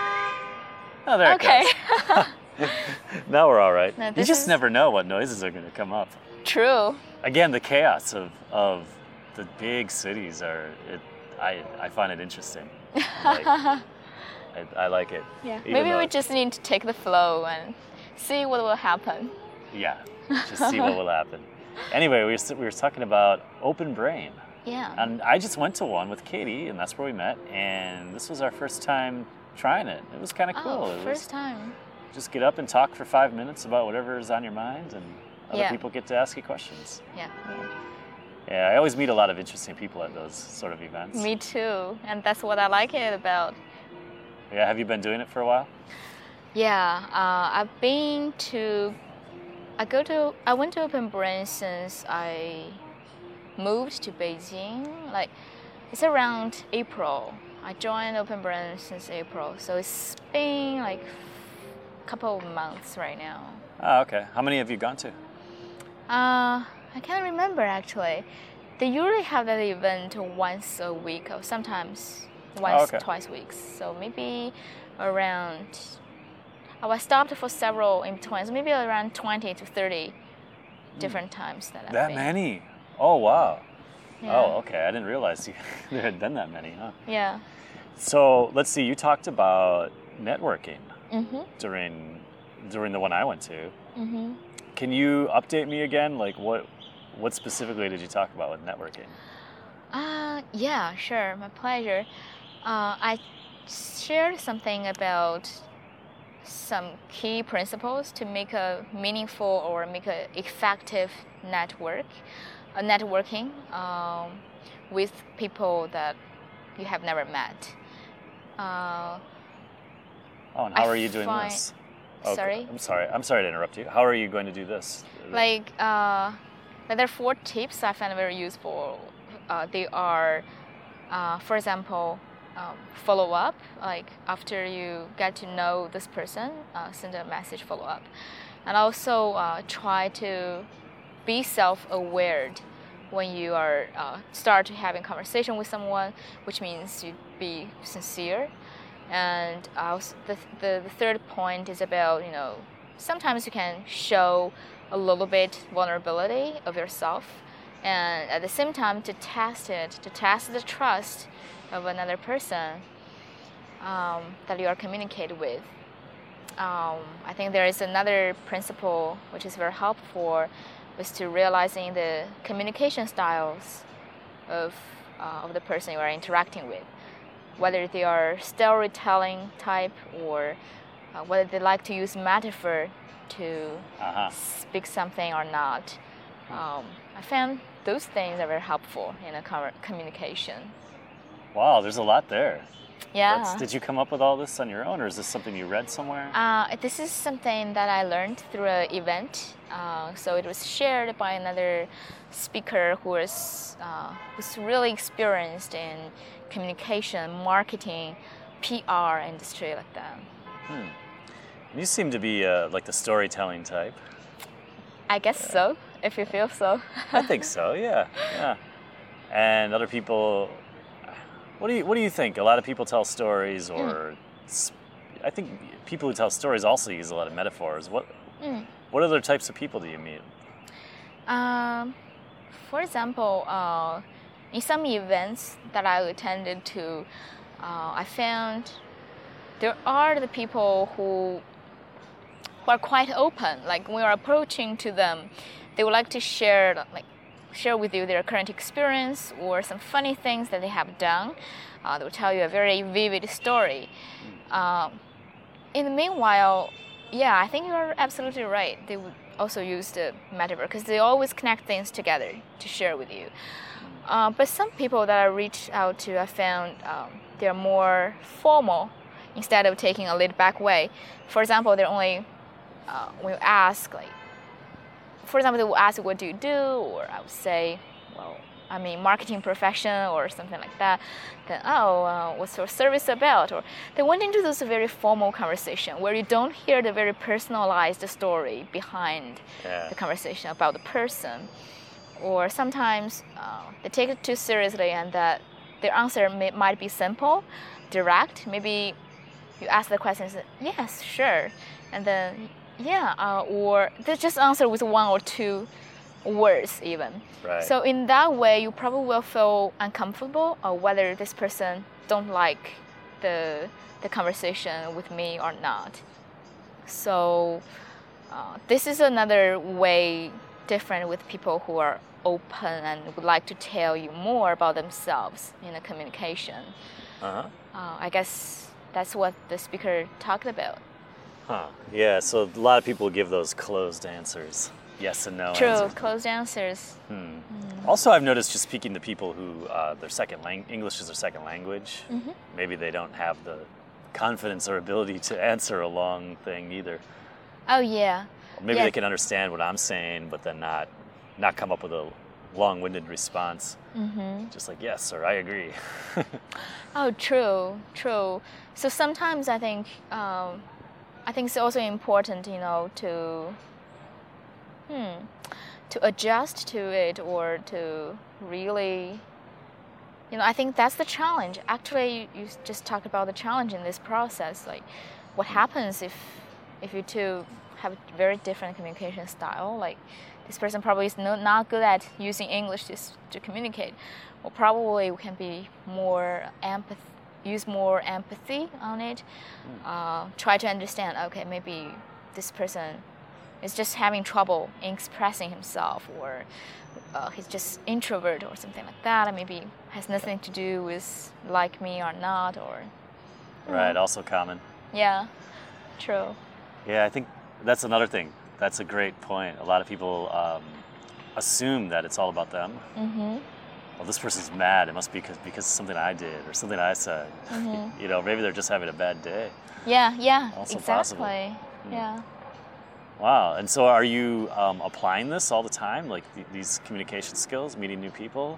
Oh, there okay. it goes. Now we're all right. No, you just is... never know what noises are going to come up. True. Again, the chaos of, of the big cities are, it, I, I find it interesting. Like, I, I like it. Yeah. Maybe though, we just need to take the flow and see what will happen. Yeah, just see what will happen. Anyway, we were, we were talking about Open Brain. Yeah. And I just went to one with Katie, and that's where we met. And this was our first time trying it. It was kind of cool. Oh, it first was, time. Just get up and talk for five minutes about whatever is on your mind, and other yeah. people get to ask you questions. Yeah. Yeah, I always meet a lot of interesting people at those sort of events. Me too, and that's what I like it about. Yeah, have you been doing it for a while? Yeah, uh, I've been to. I go to. I went to Open Brain since I moved to Beijing. Like, it's around April. I joined Open Brain since April, so it's been like a couple of months right now. Oh, okay. How many have you gone to? Uh, I can't remember actually. They usually have that event once a week, or sometimes once, oh, okay. twice a week. So maybe around. Oh, I stopped for several in between, so maybe around twenty to thirty different mm. times that I've That been. many? Oh wow. Yeah. Oh, okay. I didn't realize you, there had been that many, huh? Yeah. So let's see. You talked about networking mm-hmm. during during the one I went to. Mm-hmm. Can you update me again? Like what what specifically did you talk about with networking? Uh, yeah, sure. My pleasure. Uh, I shared something about some key principles to make a meaningful or make a effective network, uh, networking. Um, with people that you have never met. Uh, oh, and how I are you doing find, this? Oh, sorry? I'm sorry. I'm sorry to interrupt you. How are you going to do this? Like, uh, like there are four tips I find very useful. Uh, they are, uh, for example, um, follow up. Like after you get to know this person, uh, send a message follow up, and also uh, try to be self-aware when you are uh, start having conversation with someone, which means you be sincere. And also the, the the third point is about, you know, sometimes you can show a little bit vulnerability of yourself, and at the same time to test it, to test the trust of another person um, that you are communicating with. Um, I think there is another principle which is very helpful, is to realizing the communication styles of uh, of the person you are interacting with, whether they are storytelling type or uh, whether they like to use metaphor to uh-huh. speak something or not. Um, I found those things are very helpful in a com- communication. Wow, there's a lot there. Yeah. That's, did you come up with all this on your own, or is this something you read somewhere? Uh, this is something that I learned through an event. Uh, so it was shared by another speaker who was uh, who's really experienced in communication, marketing, P R industry like that. Hmm. You seem to be uh, like the storytelling type. I guess yeah. so, if you feel so. I think so. Yeah, yeah. And other people. What do you What do you think? A lot of people tell stories, or mm. I think people who tell stories also use a lot of metaphors. What mm. What other types of people do you meet? Um, for example, uh, in some events that I attended to, uh, I found there are the people who who are quite open. Like when you're approaching to them, they would like to share like. share with you their current experience or some funny things that they have done. Uh, they will tell you a very vivid story. Um, in the meanwhile, yeah, I think you are absolutely right. They would also use the metaphor because they always connect things together to share with you. Uh, but some people that I reached out to, I found um, they're more formal instead of taking a laid back way. For example, they're only, uh, when you ask, like, for example, they will ask, what do you do? Or I would say, well, I'm in marketing profession or something like that. Then, oh, uh, what's your service about? Or they went into this very formal conversation where you don't hear the very personalized story behind yeah. the conversation about the person. Or sometimes uh, they take it too seriously and that their answer may, might be simple, direct. Maybe you ask the question, yes, sure. And then, yeah, uh, or they just answer with one or two words even. Right. So in that way, you probably will feel uncomfortable or whether this person don't like the the conversation with me or not. So uh, this is another way different with people who are open and would like to tell you more about themselves in a communication. Uh-huh. Uh, I guess that's what the speaker talked about. Huh. Yeah, so a lot of people give those closed answers. Yes and no True, answers. closed answers. Hmm. Mm. Also, I've noticed just speaking to people who uh, their second lang- English is their second language, mm-hmm. maybe they don't have the confidence or ability to answer a long thing either. Oh, yeah. Or maybe yeah. they can understand what I'm saying, but then not not come up with a long-winded response. Mm-hmm. Just like, yes, sir, I agree. Oh, true, true. So sometimes I think um, I think it's also important, you know, to hmm, to adjust to it or to really, you know, I think that's the challenge. Actually, you, you just talked about the challenge in this process. Like, what happens if if you two have a very different communication style? Like, this person probably is no, not good at using English to to communicate. Well, probably we can be more empathy. Use more empathy on it. Uh, try to understand, okay, maybe this person is just having trouble in expressing himself, or uh, he's just introvert or something like that, and maybe has nothing to do with like me or not, or... Right, know. Also common. Yeah, true. Yeah, I think that's another thing. That's a great point. A lot of people um, assume that it's all about them. Mm-hmm. well, this person's mad. It must be because because of something I did or something I said. Mm-hmm. You know, maybe they're just having a bad day. Yeah, yeah, Also exactly. possible. Mm. Yeah. Wow. And so are you um, applying this all the time, like th- these communication skills, meeting new people?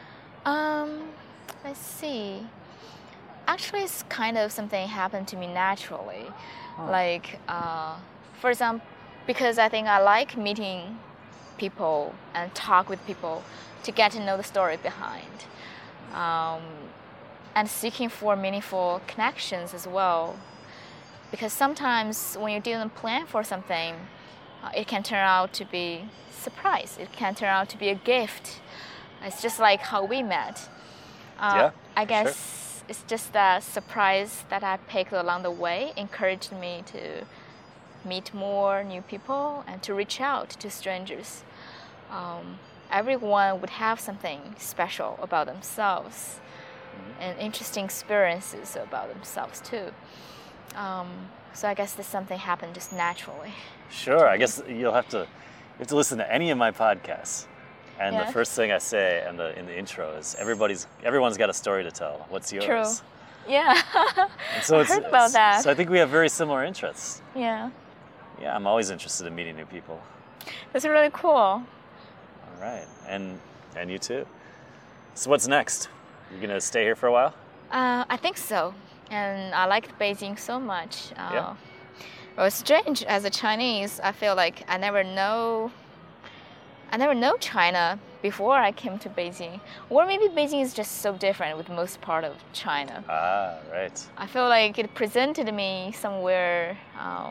Um, let's see. Actually, it's kind of something happened to me naturally. Huh. Like, uh, for example, because I think I like meeting people and talk with people to get to know the story behind. Um, and seeking for meaningful connections as well. Because sometimes when you didn't plan for something, uh, it can turn out to be surprise. It can turn out to be a gift. It's just like how we met. Uh, Yeah, I for guess sure. it's just that surprise that I picked along the way encouraged me to meet more new people and to reach out to strangers. Um, everyone would have something special about themselves Mm-hmm. and interesting experiences about themselves too. Um, so I guess this something happened just naturally. Sure. I guess you'll have to you have to listen to any of my podcasts. And Yeah. the first thing I say in the in the intro is everybody's everyone's got a story to tell. What's yours? True. Yeah. And so I it's, heard about it's- that. So I think we have very similar interests. Yeah. Yeah, I'm always interested in meeting new people. That's really cool. All right. And and you too. So what's next? You gonna stay here for a while? Uh, I think so. And I liked Beijing so much. Uh, Yeah. It was strange as a Chinese. I feel like I never know. I never know China before I came to Beijing, or maybe Beijing is just so different with most part of China. Ah, right. I feel like it presented me somewhere, uh,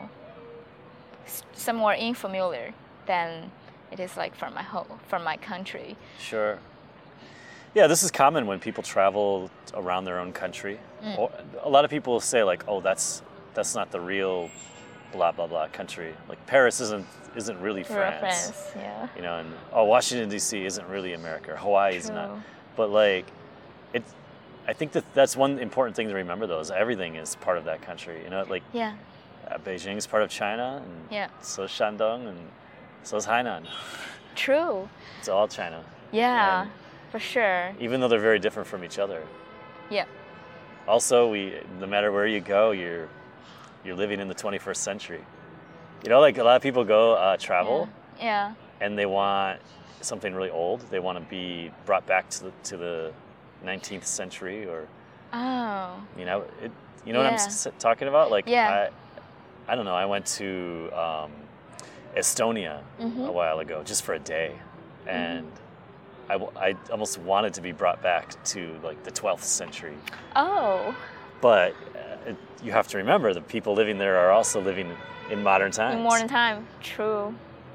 s- somewhere unfamiliar than it is like from my home, from my country. Sure. Yeah, this is common when people travel around their own country. Mm. Or, a lot of people say like, "Oh, that's that's not the real blah blah blah country. Like Paris isn't isn't really France." Reference, yeah. You know, and oh, Washington D C isn't really America. Or Hawaii is not. True. But like, it. I think that that's one important thing to remember. Though, is everything is part of that country. You know, like Yeah, uh, Beijing is part of China, and yeah, so is Shandong, and so is Hainan. true. It's all China, Yeah, And- for sure. even though they're very different from each other. Yeah, Also, we no matter where you go, you're you're living in the twenty-first century. You know, like a lot of people go uh, travel yeah, and they want something really old. They want to be brought back to the to the nineteenth century, or oh, you know, it, you know what I'm Yeah. s- talking about? Like, Yeah. I, I don't know. I went to um, Estonia Mhm. a while ago just for a day, and I, w- I almost wanted to be brought back to like the twelfth century. oh, But uh, it, you have to remember the people living there are also living in modern times. in modern time. True.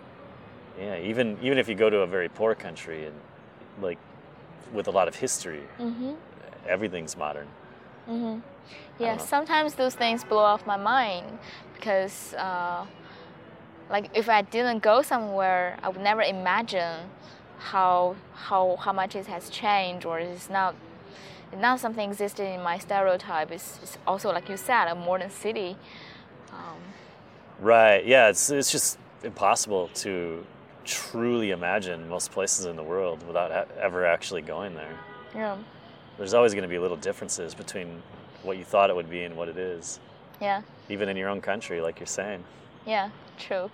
Yeah, even even if you go to a very poor country and like with a lot of history, Mhm. everything's modern. Mhm. Yeah, don't know. sometimes those things blow off my mind because, uh, like, if I didn't go somewhere, I would never imagine how how how much it has changed, or it's not it's not something existed in my stereotype. It's, it's also, like you said, a modern city. Um, Right. Yeah, it's it's just impossible to truly imagine most places in the world without ha- ever actually going there. yeah, There's always going to be little differences between what you thought it would be and what it is, yeah, even in your own country, like you're saying. yeah, true.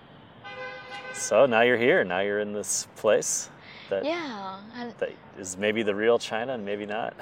So now you're here. Now you're in this place that Yeah, and that is maybe the real China and maybe not.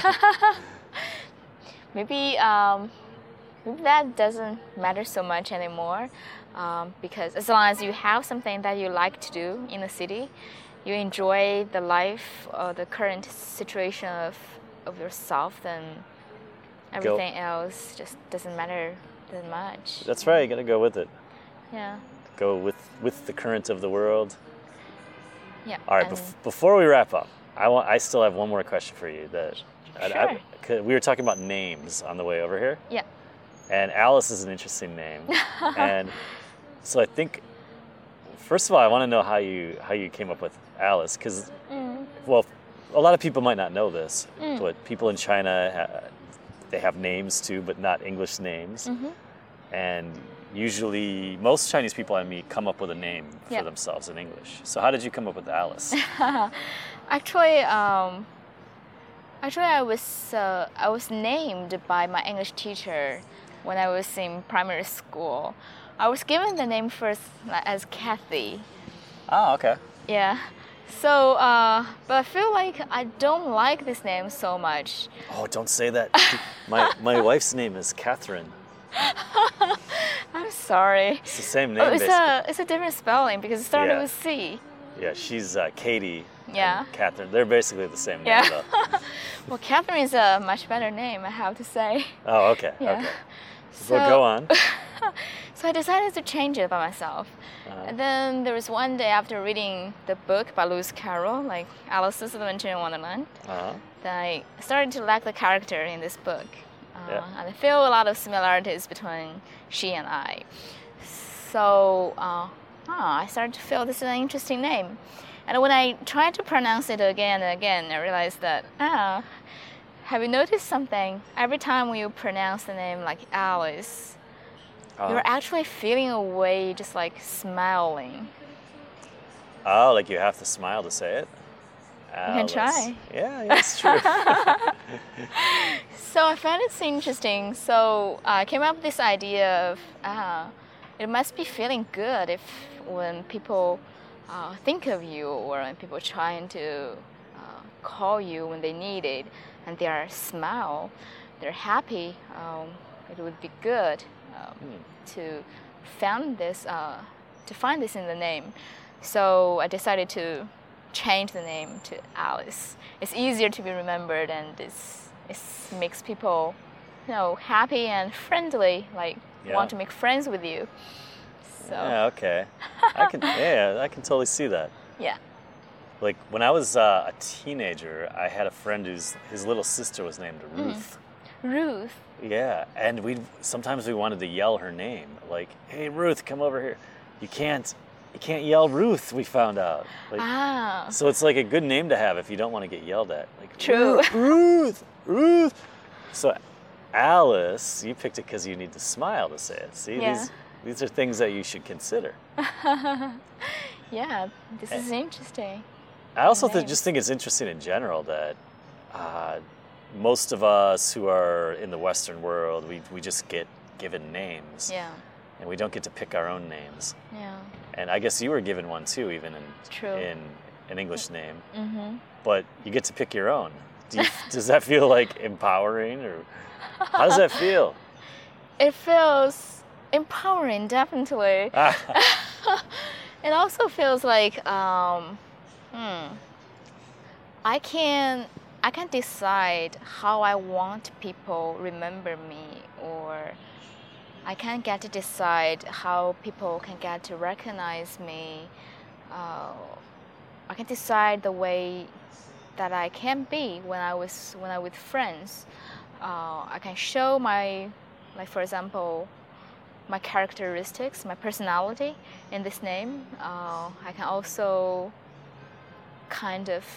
maybe um, maybe that doesn't matter so much anymore, um, because as long as you have something that you like to do in the city, you enjoy the life or the current situation of of yourself, then everything else just doesn't matter that much. That's right. You got to go with it. Yeah, Go with with the current of the world. yeah. All right. and- Bef- before we wrap up, I want. I still have one more question for you. That I- I- Sure. 'cause we were talking about names on the way over here, yeah. and Alice is an interesting name. And so I think, first of all, I want to know how you how you came up with Alice, because Mm, well, a lot of people might not know this, Mm. but people in China ha- they have names too, but not English names. mhm. And usually, most Chinese people I meet come up with a name for Yeah. themselves in English. So how did you come up with Alice? Actually, um, Actually, I was uh, I was named by my English teacher when I was in primary school. I was given the name first as Kathy. Oh, okay. Yeah. So, uh, but I feel like I don't like this name so much. Oh, don't say that. my my wife's name is Catherine. I'm sorry. It's the same name, Oh, it's basically. a it's a different spelling because it started Yeah. with C. Yeah, she's uh, Katie. Yeah. And Catherine. They're basically the same name, Yeah. though. Well, Catherine is a much better name, I have to say. Oh, okay. Yeah. Okay. So, Well, go on. So I decided to change it by myself. Uh-huh. And then there was one day after reading the book by Lewis Carroll, like Alice's Adventure in Wonderland, Uh-huh. that I started to like the character in this book. Uh, Yeah. And I feel a lot of similarities between she and I. So uh, ah, I started to feel this is an interesting name. And when I tried to pronounce it again and again, I realized that, ah, have you noticed something? Every time you pronounce the name like Alice, Uh-huh. you're actually feeling a way, just like smiling. Oh, like you have to smile to say it? You can Alice. try. Yeah, yeah, it's true. So I found it interesting. So I came up with this idea of, ah, it must be feeling good if when people uh, think of you or when people trying to uh, call you when they need it and they are smile, they're happy. Um, it would be good um, to found this, uh, to find this in the name. So I decided to change the name to Alice. It's easier to be remembered and it's, it makes people, you know, happy and friendly, like Yeah. want to make friends with you. So Yeah, okay. I can, yeah, I can totally see that. yeah. Like when I was uh, a teenager, I had a friend whose his little sister was named Ruth. Ruth. Yeah, and we sometimes we wanted to yell her name, like, "Hey, Ruth, come over here." You can't, you can't yell Ruth. We found out. Like, Ah. so it's like a good name to have if you don't want to get yelled at. Like, True. Ruth, Ruth, Ruth. So Alice, you picked it because you need to smile to say it. See, Yeah. these these are things that you should consider. Yeah, this is interesting. I also th- Name. just think it's interesting in general that uh, most of us who are in the Western world, we, we just get given names. Yeah, And we don't get to pick our own names. yeah. And I guess you were given one too, even in, True. in an English name. Mm-hmm. But you get to pick your own. Do you, does that feel like empowering, or how does that feel? It feels empowering, definitely. It also feels like um, hmm, I can I can decide how I want people remember me, or I can get to decide how people can get to recognize me. Uh, I can decide the way that I can be when I was when I with friends. Uh, I can show my, like for example, my characteristics, my personality in this name. Uh, I can also kind of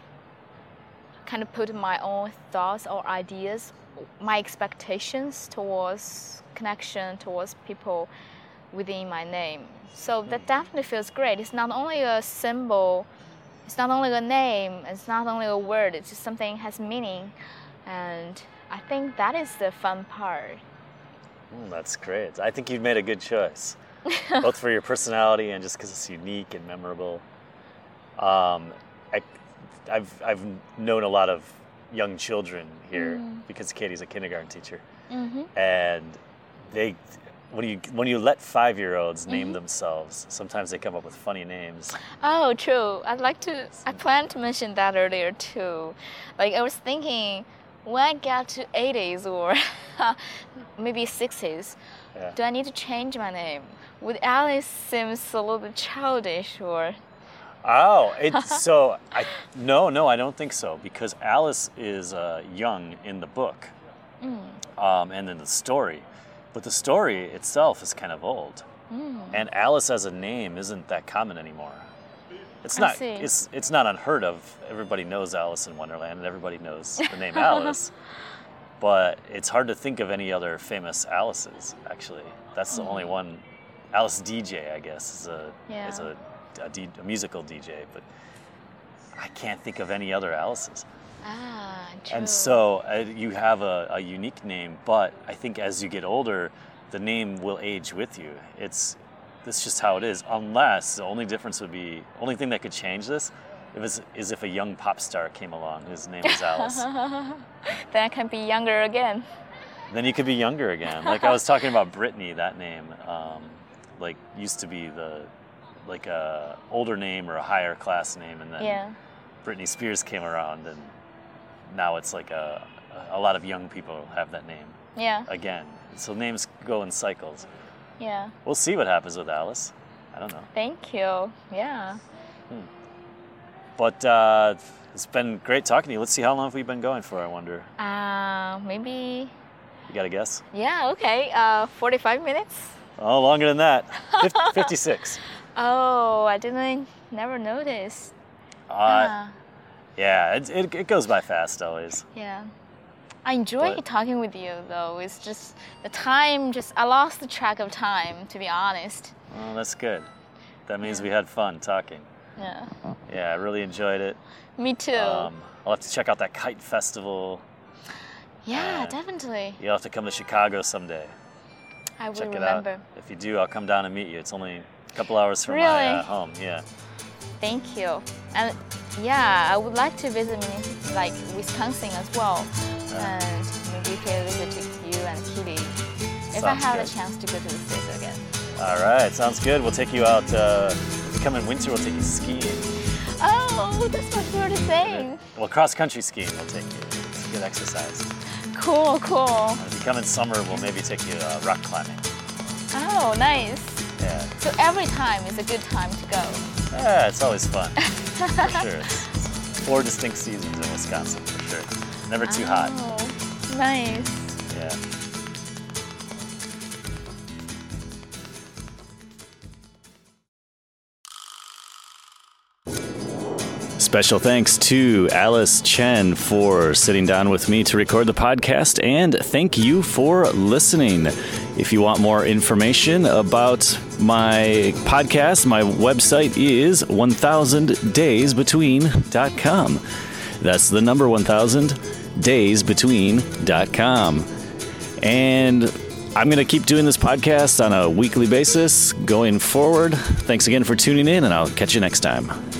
kind of put my own thoughts or ideas, my expectations towards connection towards people within my name. So that definitely feels great. It's not only a symbol, it's not only a name, it's not only a word, it's just something has meaning. And I think that is the fun part. Mm, that's great. I think you've made a good choice, both for your personality and just because it's unique and memorable. Um, I, I've I've known a lot of young children here Mm. because Katie's a kindergarten teacher, Mm-hmm. and they when you when you let five-year-olds name Mhm. themselves, sometimes they come up with funny names. Oh, true. I'd like to, I planned to mention that earlier too. Like I was thinking, when I get to eighties or maybe sixties, Yeah. do I need to change my name? Would Alice seems a little bit childish or? Oh, it's so I no no I don't think so, because Alice is uh, young in the book, Mm, um, and in the story, but the story itself is kind of old. mm. And Alice as a name isn't that common anymore. It's I not. see. It's it's not unheard of. Everybody knows Alice in Wonderland, and everybody knows the name Alice. But it's hard to think of any other famous Alices. Actually, that's the only one. Alice D J, I guess, is a is Yeah. a, a, D, a musical D J. But I can't think of any other Alices. Ah, true. And so uh, you have a, a unique name, but I think as you get older, the name will age with you. It's that's just how it is. Unless the only difference would be, only thing that could change this, if it's, is if a young pop star came along whose name was Alice. Then I can be younger again. Then you could be younger again. Like I was talking about Britney, that name, um, like used to be the like a older name or a higher class name, and then Yeah. Britney Spears came around, and now it's like a a lot of young people have that name Yeah. again. So names go in cycles. Yeah. We'll see what happens with Alice. I don't know. Thank you. Yeah. But uh, it's been great talking to you. Let's see, how long have we been going for, I wonder? Uh, maybe. You got a guess? Yeah. Okay. Uh, forty-five minutes. Oh, longer than that. Fif- fifty-six. Oh, I didn't. Never noticed. Uh, Ah. yeah, it, it, it goes by fast always. Yeah. I enjoy But- talking with you though. It's just the time. Just I lost the track of time, to be honest. Well, that's good. That means we had fun talking. Yeah. Yeah, I really enjoyed it. Me too. Um, I'll have to check out that kite festival. yeah, uh, definitely. You'll have to come to Chicago someday. I will Check it remember. out. If you do, I'll come down and meet you. It's only a couple hours from my Really? uh, home. Yeah. Thank you. And yeah, I would like to visit Minne- like Wisconsin as well, and maybe pay a visit to you and Kitty if I Sounds have good. the chance to go to the States again. All right, sounds good. We'll take you out. Uh, if you come in winter, we'll take you skiing. Oh, that's my favorite thing. Well, cross country skiing we'll take you. It's good exercise. Cool, cool. If you come in summer, we'll maybe take you uh, rock climbing. Oh, nice. Yeah. So every time is a good time to go. Yeah, it's always fun. For sure. It's, it's four distinct seasons in Wisconsin, for sure. Never too hot. Oh, nice. Yeah. Special thanks to Alice Chen for sitting down with me to record the podcast, and thank you for listening. If you want more information about my podcast, my website is one thousand days between dot com. That's the number one thousand days between dot com. And I'm going to keep doing this podcast on a weekly basis going forward. Thanks again for tuning in, and I'll catch you next time.